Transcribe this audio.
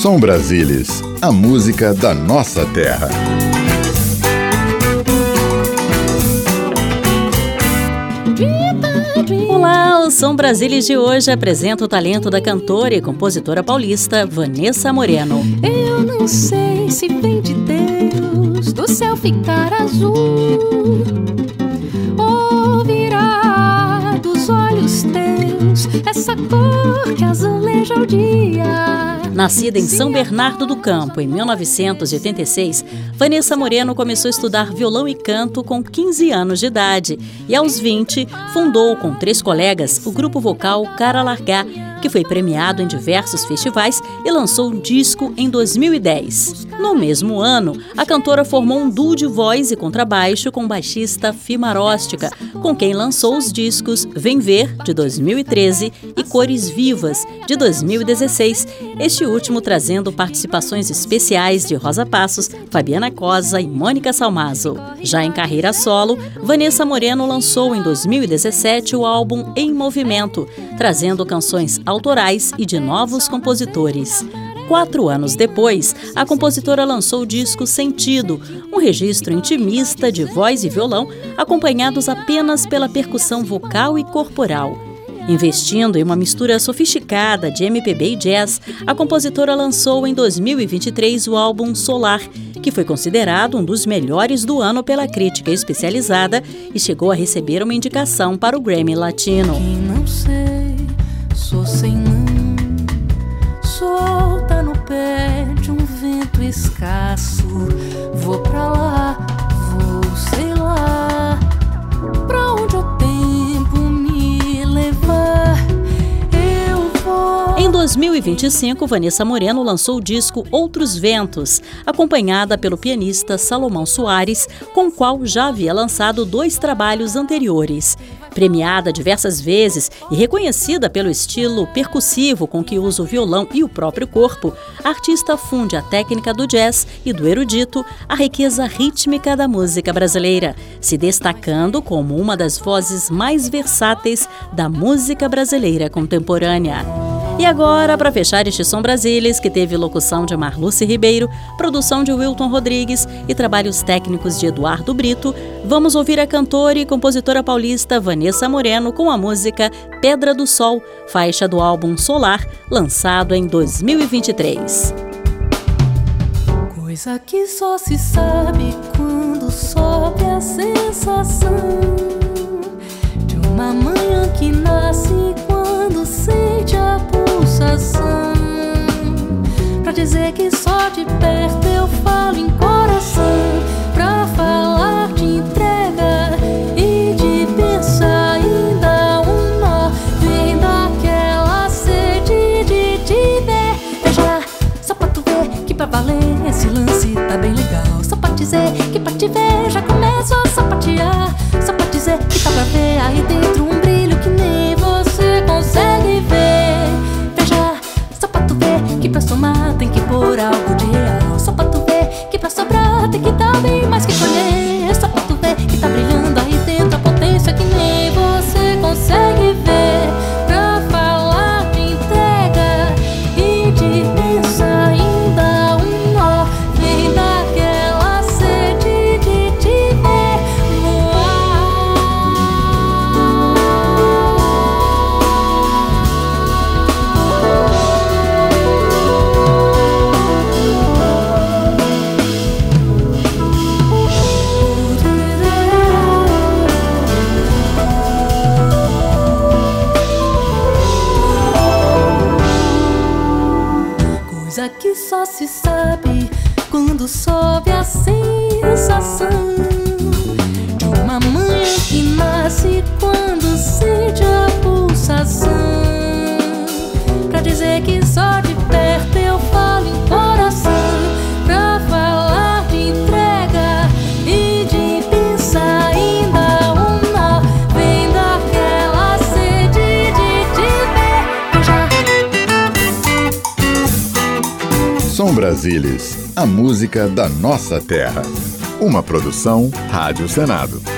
Som Brasilis, a música da nossa terra. Olá, o Som Brasilis de hoje apresenta o talento da cantora e compositora paulista Vanessa Moreno. Eu não sei se vem de Deus do céu ficar azul ou virá dos olhos teus essa cor que azuleja o dia. Nascida em São Bernardo do Campo em 1986, Vanessa Moreno começou a estudar violão e canto com 15 anos de idade e, aos 20, fundou com 3 colegas o grupo vocal Cara Largar, que foi premiado em diversos festivais e lançou um disco em 2010. No mesmo ano, a cantora formou um duo de voz e contrabaixo com o baixista Fimaróstica, com quem lançou os discos Vem Ver, de 2013, e Cores Vivas, de 2016, este último trazendo participações especiais de Rosa Passos, Fabiana Cosa e Mônica Salmazo. Já em carreira solo, Vanessa Moreno lançou em 2017 o álbum Em Movimento, trazendo canções autorais e de novos compositores. 4 anos depois, a compositora lançou o disco Sentido, um registro intimista de voz e violão, acompanhados apenas pela percussão vocal e corporal. Investindo em uma mistura sofisticada de MPB e jazz, a compositora lançou em 2023 o álbum Solar, que foi considerado um dos melhores do ano pela crítica especializada e chegou a receber uma indicação para o Grammy Latino. Quem não sei, sou sem mão, solta no pé de um vento escasso. Vou pra lá, vou sei lá, pra onde o tempo me levar, eu vou. Em 2025, Vanessa Moreno lançou o disco Outros Ventos, acompanhada pelo pianista Salomão Soares, com o qual já havia lançado 2 trabalhos anteriores. Premiada diversas vezes e reconhecida pelo estilo percussivo com que usa o violão e o próprio corpo, a artista funde a técnica do jazz e do erudito à riqueza rítmica da música brasileira, se destacando como uma das vozes mais versáteis da música brasileira contemporânea. E agora, para fechar este Som Brasilis, que teve locução de Marluce Ribeiro, produção de Wilton Rodrigues e trabalhos técnicos de Eduardo Brito, vamos ouvir a cantora e compositora paulista Vanessa Moreno com a música Pedra do Sol, faixa do álbum Solar, lançado em 2023. Coisa que só se sabe quando sobe a sensação de uma manhã que nasce quando sente a pulsação, pra dizer que só de perto eu falo em coração, pra falar de entrega e de pensar ainda um nó, vem daquela sede de te ver. Veja, só pra tu ver que pra valer esse lance tá bem legal, só pra dizer que pra te ver já começo a sapatear, só pra dizer que tá pra ver aí dentro um brilho que nem você consegue ver. Veja, só pra tu ver que pra somar tem que pôr algo de real, só pra tu ver que pra sobrar tem que dar bem mais que colher, só pra tu ver que tá brilhando aí dentro a potência que nem você consegue ver, pra falar de entrega e de pensar ainda um nó, vem daquela sede de te ver no ar. Coisa que só se sabe quando sobe a sensação de uma manhã que nasce quando sente a pulsação, pra dizer que só de perto eu falo em coração, pra falar de entrega e de pensar ainda um nó, vem daquela sede de te ver. Som Brasilis, a música da nossa terra. Uma produção Rádio Senado.